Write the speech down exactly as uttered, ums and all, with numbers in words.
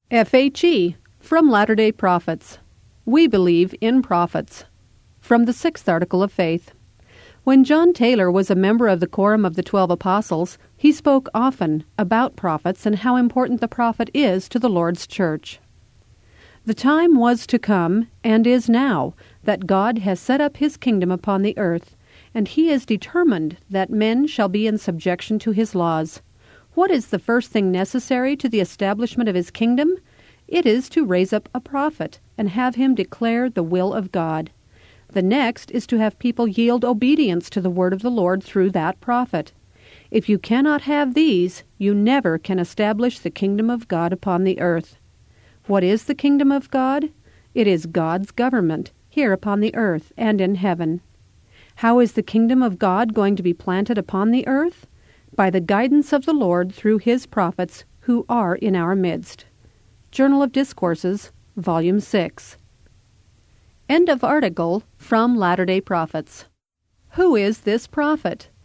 F H E from Latter-day Prophets. We believe in prophets. From the Sixth Article of Faith. When John Taylor was a member of the Quorum of the Twelve Apostles, he spoke often about prophets and how important the prophet is to the Lord's church. The time was to come, and is now, that God has set up his kingdom upon the earth, and he is determined that men shall be in subjection to his laws. What is the first thing necessary to the establishment of his kingdom? It is to raise up a prophet, and have him declare the will of God. The next is to have people yield obedience to the word of the Lord through that prophet. If you cannot have these, you never can establish the kingdom of God upon the earth. What is the kingdom of God? It is God's government, here upon the earth and in heaven. How is the kingdom of God going to be planted upon the earth? By the guidance of the Lord through his prophets, who are in our midst. Journal of Discourses, Volume six. End of article from Latter-day Prophets. Who is this prophet?